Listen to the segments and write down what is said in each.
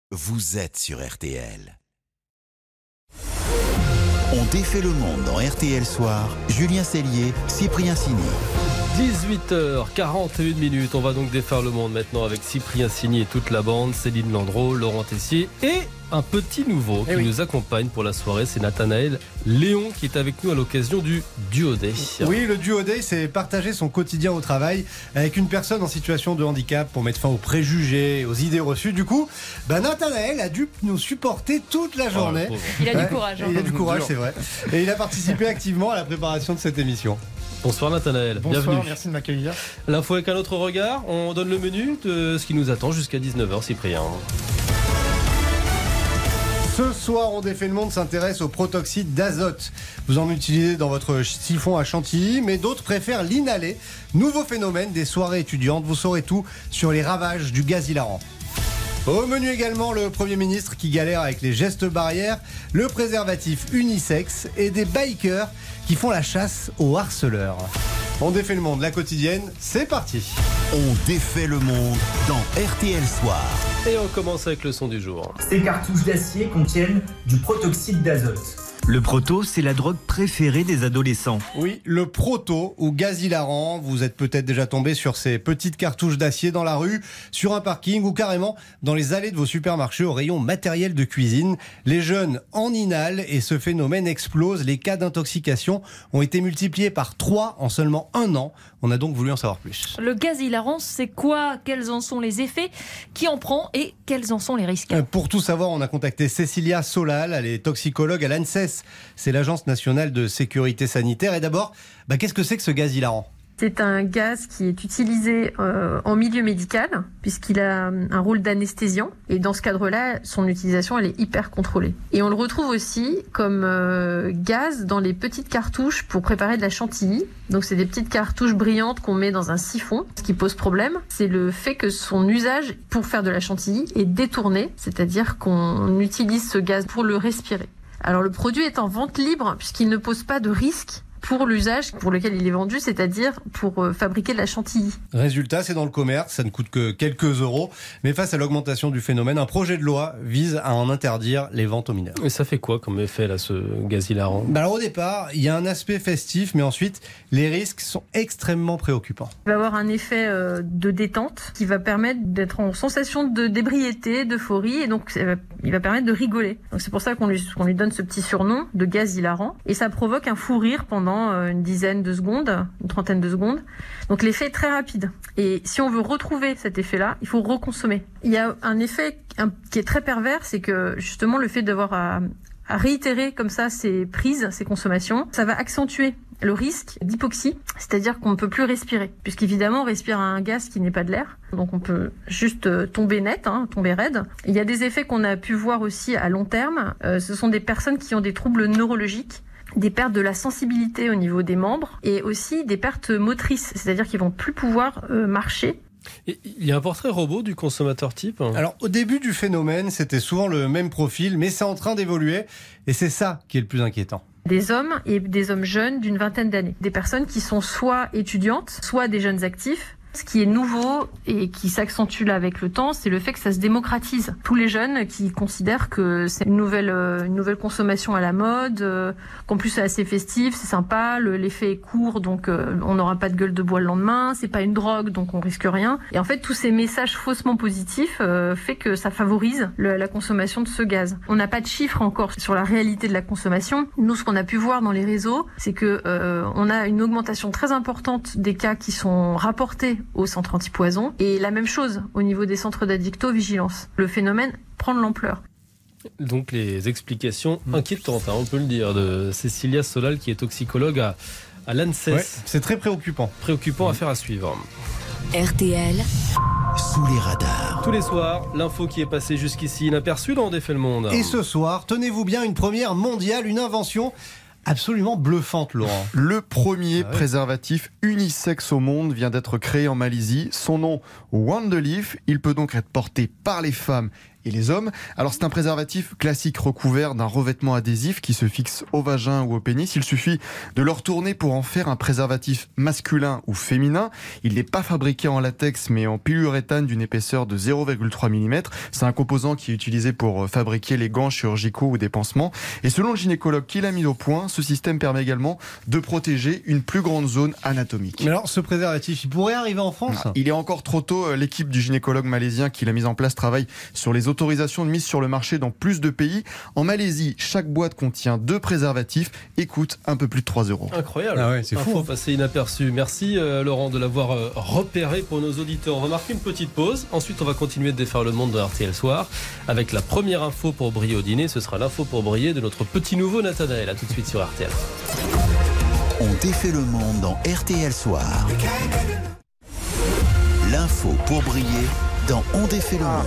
Vous êtes sur RTL. On défait le monde dans RTL Soir. Julien Cellier, Cyprien Signy. 18h41. On va donc défaire le monde maintenant avec Cyprien Signy et toute la bande, Céline Landreau, Laurent Tessier et un petit nouveau qui nous accompagne pour la soirée, c'est Nathanaël Léon qui est avec nous à l'occasion du Duo Day. Oui, le Duo Day, c'est partager son quotidien au travail avec une personne en situation de handicap pour mettre fin aux préjugés, aux idées reçues. Du coup, Nathanaël a dû nous supporter toute la journée. Il a du courage. Il a du courage, c'est vrai. Et il a participé activement à la préparation de cette émission. Bonsoir Nathanaël, Bonsoir, bienvenue. merci de m'accueillir. L'info avec un autre regard, on donne le menu de ce qui nous attend jusqu'à 19h, Cyprien. Ce soir, On défait le monde s'intéresse au protoxyde d'azote. Vous en utilisez dans votre siphon à chantilly, mais d'autres préfèrent l'inhaler. Nouveau phénomène des soirées étudiantes. Vous saurez tout sur les ravages du gaz hilarant. Au menu également, le Premier ministre qui galère avec les gestes barrières, le préservatif unisexe et des bikers qui font la chasse aux harceleurs. On défait le monde, la quotidienne, c'est parti. On défait le monde dans RTL Soir. Et on commence avec le son du jour. Ces cartouches d'acier contiennent du protoxyde d'azote. Le proto, c'est la drogue préférée des adolescents. Oui, le proto ou gaz hilarant. Vous êtes peut-être déjà tombé sur ces petites cartouches d'acier dans la rue, sur un parking ou carrément dans les allées de vos supermarchés au rayon matériel de cuisine. Les jeunes en inhalent et ce phénomène explose. Les cas d'intoxication ont été multipliés par 3 en seulement 1 an. On a donc voulu en savoir plus. Le gaz hilarant, c'est quoi? Quels en sont les effets? Qui en prend? Et quels en sont les risques? Pour tout savoir, on a contacté Cécilia Solal. Elle est toxicologue à l'ANSES. C'est l'Agence nationale de sécurité sanitaire. Et d'abord, qu'est-ce que c'est que ce gaz hilarant ? C'est un gaz qui est utilisé en milieu médical, puisqu'il a un rôle d'anesthésiant. Et dans ce cadre-là, son utilisation, elle est hyper contrôlée. Et on le retrouve aussi comme gaz dans les petites cartouches pour préparer de la chantilly. Donc c'est des petites cartouches brillantes qu'on met dans un siphon. Ce qui pose problème, c'est le fait que son usage pour faire de la chantilly est détourné, c'est-à-dire qu'on utilise ce gaz pour le respirer. Alors le produit est en vente libre puisqu'il ne pose pas de risque pour l'usage pour lequel il est vendu, c'est-à-dire pour fabriquer de la chantilly. Résultat, c'est dans le commerce, ça ne coûte que quelques euros. Mais face à l'augmentation du phénomène, un projet de loi vise à en interdire les ventes aux mineurs. Et ça fait quoi comme effet là, ce gaz hilarant ? Alors au départ, il y a un aspect festif, mais ensuite, les risques sont extrêmement préoccupants. Il va avoir un effet de détente qui va permettre d'être en sensation de d'ébriété, d'euphorie, et donc il va permettre de rigoler. Donc c'est pour ça qu'on lui donne ce petit surnom de gaz hilarant. Et ça provoque un fou rire pendant une dizaine de secondes, une trentaine de secondes. Donc l'effet est très rapide. Et si on veut retrouver cet effet-là, il faut reconsommer. Il y a un effet qui est très pervers, c'est que justement le fait d'avoir à réitérer comme ça ces prises, ces consommations, ça va accentuer le risque d'hypoxie, c'est-à-dire qu'on ne peut plus respirer, puisqu'évidemment on respire un gaz qui n'est pas de l'air, donc on peut juste tomber net, tomber raide. Il y a des effets qu'on a pu voir aussi à long terme, ce sont des personnes qui ont des troubles neurologiques, des pertes de la sensibilité au niveau des membres et aussi des pertes motrices, c'est-à-dire qu'ils vont plus pouvoir marcher. Et il y a un portrait robot du consommateur type ? Alors au début du phénomène, c'était souvent le même profil, mais c'est en train d'évoluer et c'est ça qui est le plus inquiétant. Des hommes et des hommes jeunes d'une vingtaine d'années. Des personnes qui sont soit étudiantes, soit des jeunes actifs. Ce qui est nouveau et qui s'accentue là avec le temps, c'est le fait que ça se démocratise. Tous les jeunes qui considèrent que c'est une nouvelle consommation à la mode, qu'en plus c'est assez festif, c'est sympa, l'effet est court, donc on n'aura pas de gueule de bois le lendemain, c'est pas une drogue, donc on risque rien. Et en fait, tous ces messages faussement positifs fait que ça favorise la consommation de ce gaz. On n'a pas de chiffres encore sur la réalité de la consommation. Nous, ce qu'on a pu voir dans les réseaux, c'est que on a une augmentation très importante des cas qui sont rapportés au centre antipoison et la même chose au niveau des centres d'addictovigilance. Le phénomène prend de l'ampleur. Donc les explications inquiétantes, on peut le dire, de Cécilia Solal qui est toxicologue à l'ANSES. Ouais, c'est très préoccupant. Préoccupant, affaire à suivre. RTL, sous les radars. Tous les soirs, l'info qui est passée jusqu'ici inaperçue dans On défait le monde. Et ce soir, tenez-vous bien, une première mondiale, une invention absolument bluffante, Laurent. Le premier préservatif unisexe au monde vient d'être créé en Malaisie. Son nom, Wonderleaf. Il peut donc être porté par les femmes et les hommes. Alors c'est un préservatif classique recouvert d'un revêtement adhésif qui se fixe au vagin ou au pénis. Il suffit de le retourner pour en faire un préservatif masculin ou féminin. Il n'est pas fabriqué en latex mais en polyuréthane d'une épaisseur de 0,3 mm. C'est un composant qui est utilisé pour fabriquer les gants chirurgicaux ou des pansements. Et selon le gynécologue qui l'a mis au point, ce système permet également de protéger une plus grande zone anatomique. Mais alors, ce préservatif, il pourrait arriver en France ? Il est encore trop tôt. L'équipe du gynécologue malaisien qui l'a mis en place travaille sur les autorisations de mise sur le marché dans plus de pays. En Malaisie, chaque boîte contient 2 préservatifs et coûte un peu plus de 3 €. Incroyable. Ah ouais, c'est fou. Info passée inaperçue. Merci Laurent de l'avoir repéré pour nos auditeurs. On va marquer une petite pause. Ensuite, on va continuer de défaire le monde de RTL Soir avec la première info pour briller au dîner. Ce sera l'info pour briller de notre petit nouveau Nathanaël. A tout de suite sur RTL. On défait le monde dans RTL Soir. L'info pour briller dans On défait le monde.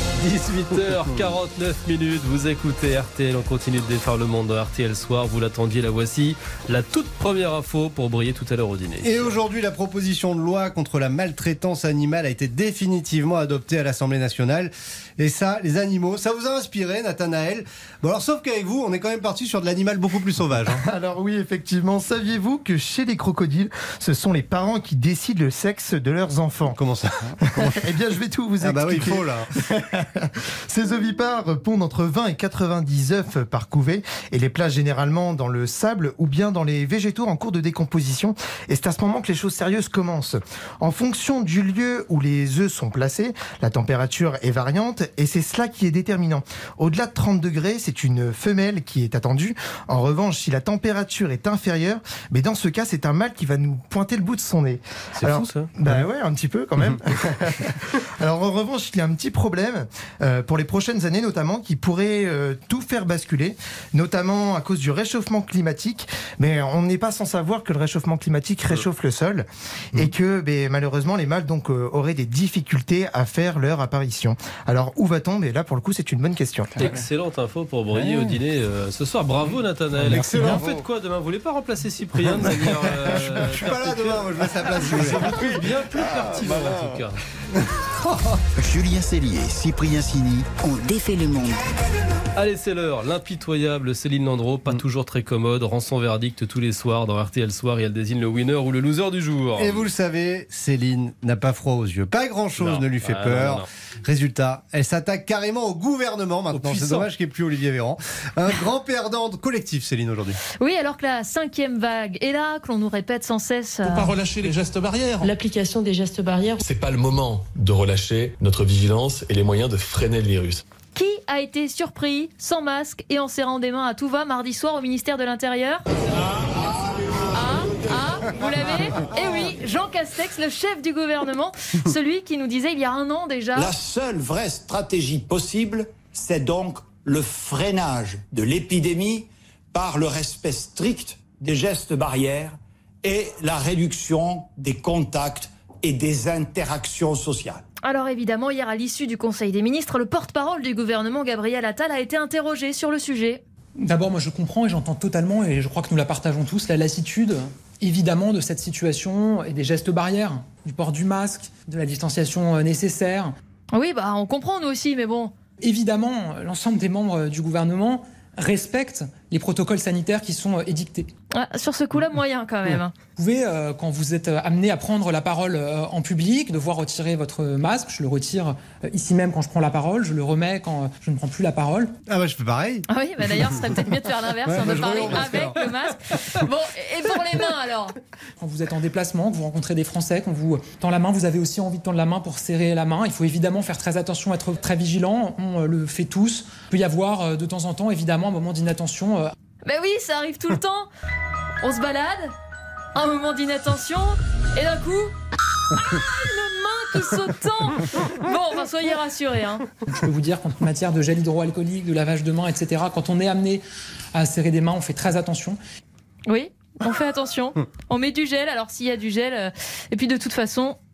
18h49, vous écoutez RTL, on continue de défaire le monde dans RTL Soir, vous l'attendiez, la voici, la toute première info pour briller tout à l'heure au dîner. Et aujourd'hui, la proposition de loi contre la maltraitance animale a été définitivement adoptée à l'Assemblée nationale. Et ça, les animaux, ça vous a inspiré, Nathanaël? Bon alors, sauf qu'avec vous, on est quand même parti sur de l'animal beaucoup plus sauvage. Alors oui, effectivement, saviez-vous que chez les crocodiles, ce sont les parents qui décident le sexe de leurs enfants? Comment ça? Eh bien, je vais tout vous expliquer. Ah bah oui, il faut là. Ces ovipares pondent entre 20 et 90 œufs par couvée et les placent généralement dans le sable ou bien dans les végétaux en cours de décomposition. Et c'est à ce moment que les choses sérieuses commencent. En fonction du lieu où les œufs sont placés, la température est variante et c'est cela qui est déterminant. Au-delà de 30 degrés, c'est une femelle qui est attendue. En revanche, si la température est inférieure, mais dans ce cas, c'est un mâle qui va nous pointer le bout de son nez. C'est fou ça. Bah ouais, un petit peu quand même. Alors en revanche, il y a un petit problème pour les prochaines années notamment qui pourrait tout faire basculer, notamment à cause du réchauffement climatique. Mais on n'est pas sans savoir que le réchauffement climatique réchauffe le sol et que malheureusement les mâles donc auraient des difficultés à faire leur apparition. Alors où va-t-on? Mais là pour le coup c'est une bonne question. Excellente info pour briller au dîner ce soir. Bravo Nathanaël. Excellent. Vous faites quoi demain? Vous voulez pas remplacer Cyprien de manière Je suis pas là demain, moi je laisse la place. Je vous trouve bien plus pertinent en tout cas. Julien Cellier, Cyprien Sini. On défait le monde. Allez, c'est l'heure. L'impitoyable Céline Landreau, pas toujours très commode, rend son verdict tous les soirs dans RTL Soir et elle désigne le winner ou le loser du jour. Et vous le savez, Céline n'a pas froid aux yeux. Pas grand-chose ne lui fait peur. Non. Résultat, elle s'attaque carrément au gouvernement maintenant. C'est dommage qu'il n'y ait plus Olivier Véran. Un grand perdant collectif, Céline, aujourd'hui. Oui, alors que la 5e vague est là, que l'on nous répète sans cesse. Faut pas relâcher les gestes barrières. L'application des gestes barrières. C'est pas le moment de relâcher notre vigilance et les moyens de freiner le virus. Qui a été surpris, sans masque et en serrant des mains à tout va mardi soir au ministère de l'Intérieur? Vous l'avez? Eh oui, Jean Castex, le chef du gouvernement, celui qui nous disait il y a un an déjà. La seule vraie stratégie possible, c'est donc le freinage de l'épidémie par le respect strict des gestes barrières et la réduction des contacts et des interactions sociales. Alors évidemment, hier à l'issue du Conseil des ministres, le porte-parole du gouvernement, Gabriel Attal, a été interrogé sur le sujet. D'abord, moi je comprends et j'entends totalement, et je crois que nous la partageons tous, la lassitude évidemment de cette situation et des gestes barrières, du port du masque, de la distanciation nécessaire. Oui, on comprend nous aussi, mais bon. Évidemment, l'ensemble des membres du gouvernement respectent les protocoles sanitaires qui sont édictés. Sur ce coup-là, moyen quand même. Vous pouvez, quand vous êtes amené à prendre la parole en public, devoir retirer votre masque. Je le retire ici même quand je prends la parole. Je le remets quand je ne prends plus la parole. Ah bah je fais pareil. Ah oui, d'ailleurs, ce serait peut-être mieux de faire l'inverse, de parler avec le masque. Bon, et pour les mains alors? Quand vous êtes en déplacement, que vous rencontrez des Français, quand vous tend la main, vous avez aussi envie de tendre la main pour serrer la main. Il faut évidemment faire très attention, être très vigilant. On le fait tous. Il peut y avoir de temps en temps, évidemment, un moment d'inattention. Ben oui, ça arrive tout le temps. On se balade, un moment d'inattention, et d'un coup, une main qui saute. Bon, soyez rassurés. Je peux vous dire qu'en matière de gel hydroalcoolique, de lavage de mains, etc., quand on est amené à serrer des mains, on fait très attention. Oui, on fait attention. On met du gel, alors s'il y a du gel, et puis de toute façon,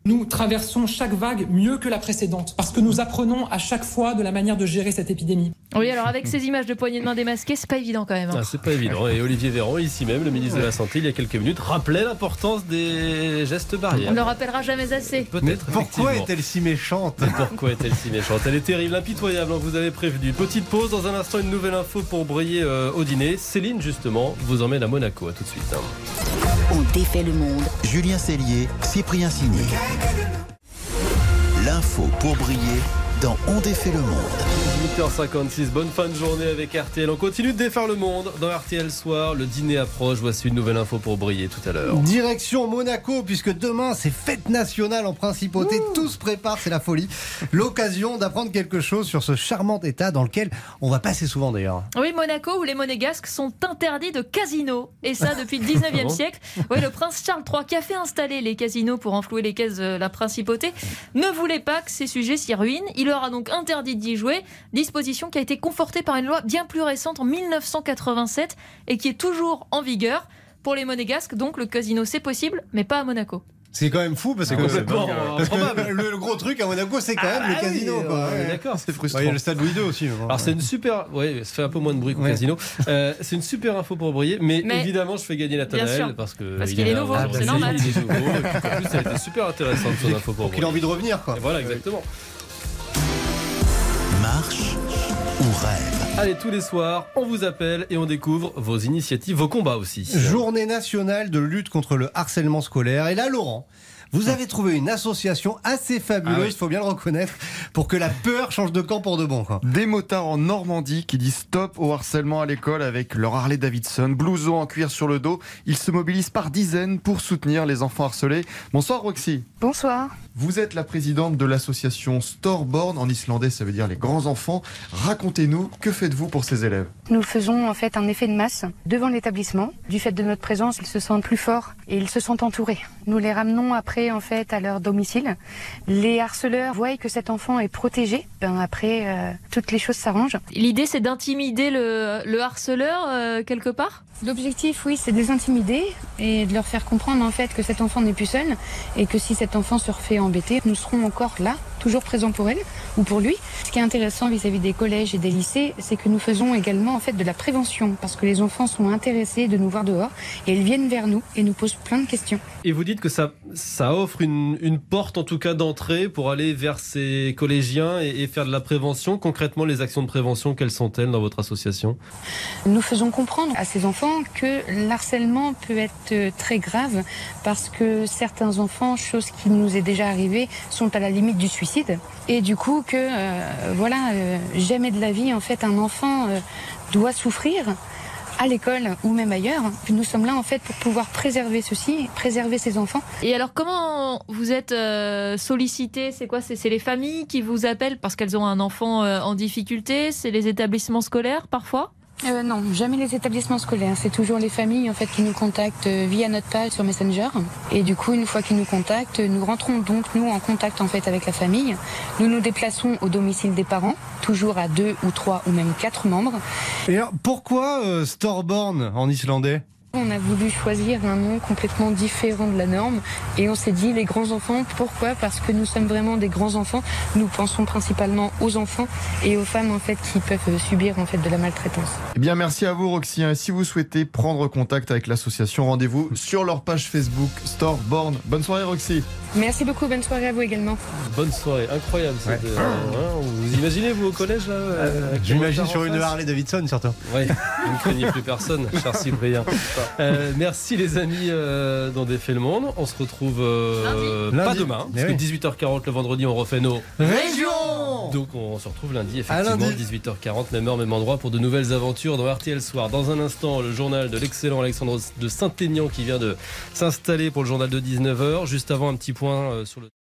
Nous traversons chaque vague mieux que la précédente parce que nous apprenons à chaque fois de la manière de gérer cette épidémie. Oui, alors avec ces images de poignées de main démasquées, c'est pas évident quand même. C'est pas évident. Et Olivier Véran, ici même, le ministre de la Santé, il y a quelques minutes, rappelait l'importance des gestes barrières. On ne le rappellera jamais assez. Peut-être. Pourquoi est-elle si méchante ? Pourquoi est-elle si méchante ? Elle est terrible, impitoyable, on vous avait prévenu. Petite pause, dans un instant, une nouvelle info pour briller au dîner. Céline, justement, vous emmène à Monaco. À tout de suite. On défait le monde. Julien Cellier, Cyprien Signé. L'info pour briller dans On défait le monde. 8h56, bonne fin de journée avec RTL. On continue de défaire le monde dans RTL Soir. Le dîner approche. Voici une nouvelle info pour briller tout à l'heure. Direction Monaco, puisque demain c'est fête nationale en principauté. Tout se prépare, c'est la folie. L'occasion d'apprendre quelque chose sur ce charmant état dans lequel on va passer souvent d'ailleurs. Oui, Monaco, où les monégasques sont interdits de casinos. Et ça depuis le 19e siècle. Oui, le prince Charles III, qui a fait installer les casinos pour enflouer les caisses de la principauté, ne voulait pas que ses sujets s'y ruinent. Il leur a donc interdit d'y jouer. Disposition qui a été confortée par une loi bien plus récente en 1987 et qui est toujours en vigueur. Pour les monégasques, donc le casino c'est possible, mais pas à Monaco. C'est quand même fou parce que le gros truc à Monaco, c'est quand même le casino. D'accord, c'est frustrant. Il y a le stade Louis II aussi. Alors c'est une super, ça fait un peu moins de bruit qu'au casino. C'est une super info pour briller, mais évidemment je fais gagner Nathanaël parce qu'il est nouveau, c'est normal. Il est nouveau, et puis en plus ça a été super intéressant son info pour briller. Il a envie de revenir quoi. Et voilà, exactement. Marche ou rêve. Allez, tous les soirs, on vous appelle et on découvre vos initiatives, vos combats aussi. Journée nationale de lutte contre le harcèlement scolaire. Et là, Laurent, vous avez trouvé une association assez fabuleuse, faut bien le reconnaître, pour que la peur change de camp pour de bon. Quoi. Des motards en Normandie qui disent stop au harcèlement à l'école avec leur Harley Davidson, blouson en cuir sur le dos. Ils se mobilisent par dizaines pour soutenir les enfants harcelés. Bonsoir Roxy. Bonsoir. Vous êtes la présidente de l'association Storborn, en islandais ça veut dire les grands enfants. Racontez-nous, que faites-vous pour ces élèves ? Nous faisons en fait un effet de masse devant l'établissement. Du fait de notre présence, ils se sentent plus forts et ils se sentent entourés. Nous les ramenons après en fait à leur domicile. Les harceleurs voient que cet enfant est protégé. Après, toutes les choses s'arrangent. L'idée c'est d'intimider le harceleur quelque part ? L'objectif, oui, c'est de les intimider et de leur faire comprendre en fait que cet enfant n'est plus seul et que si cet enfant se refait embêter, nous serons encore là, toujours présents pour elle ou pour lui. Ce qui est intéressant vis-à-vis des collèges et des lycées, c'est que nous faisons également en fait de la prévention parce que les enfants sont intéressés de nous voir dehors et ils viennent vers nous et nous posent plein de questions. Et vous dites que ça offre une porte en tout cas d'entrée pour aller vers ces collégiens et faire de la prévention. Concrètement, les actions de prévention, quelles sont-elles dans votre association ? Nous faisons comprendre à ces enfants que l'harcèlement peut être très grave parce que certains enfants, chose qui nous est déjà arrivée, sont à la limite du suicide. Et du coup que jamais de la vie en fait un enfant doit souffrir à l'école ou même ailleurs. Nous sommes là en fait pour pouvoir préserver ceci, préserver ces enfants. Et alors comment vous êtes sollicité ? C'est quoi ? C'est les familles qui vous appellent parce qu'elles ont un enfant en difficulté ? C'est les établissements scolaires parfois ? Non, jamais les établissements scolaires. C'est toujours les familles en fait qui nous contactent via notre page sur Messenger. Et du coup, une fois qu'ils nous contactent, nous rentrons donc nous en contact en fait avec la famille. Nous nous déplaçons au domicile des parents, toujours à 2 ou 3 ou même 4 membres. Et alors, pourquoi Storborn en islandais ? On a voulu choisir un nom complètement différent de la norme et on s'est dit les grands enfants. Pourquoi ? Parce que nous sommes vraiment des grands enfants. Nous pensons principalement aux enfants et aux femmes en fait qui peuvent subir en fait de la maltraitance. Eh bien merci à vous Roxy. Si vous souhaitez prendre contact avec l'association, rendez-vous sur leur page Facebook Storborn. Bonne soirée Roxy. Merci beaucoup, bonne soirée à vous également. Bonne soirée, incroyable. Vous imaginez vous au collège là J'imagine sur une Harley Davidson surtout. Oui, vous ne craignez plus personne, cher Cyprien. Merci les amis d'On défait le monde. On se retrouve pas demain, parce que 18h40 le vendredi on refait nos régions. Donc on se retrouve lundi effectivement 18h40, même heure, même endroit pour de nouvelles aventures dans RTL Soir. Dans un instant le journal de l'excellent Alexandre de Saint-Aignan qui vient de s'installer pour le journal de 19h. Juste avant un petit point sur le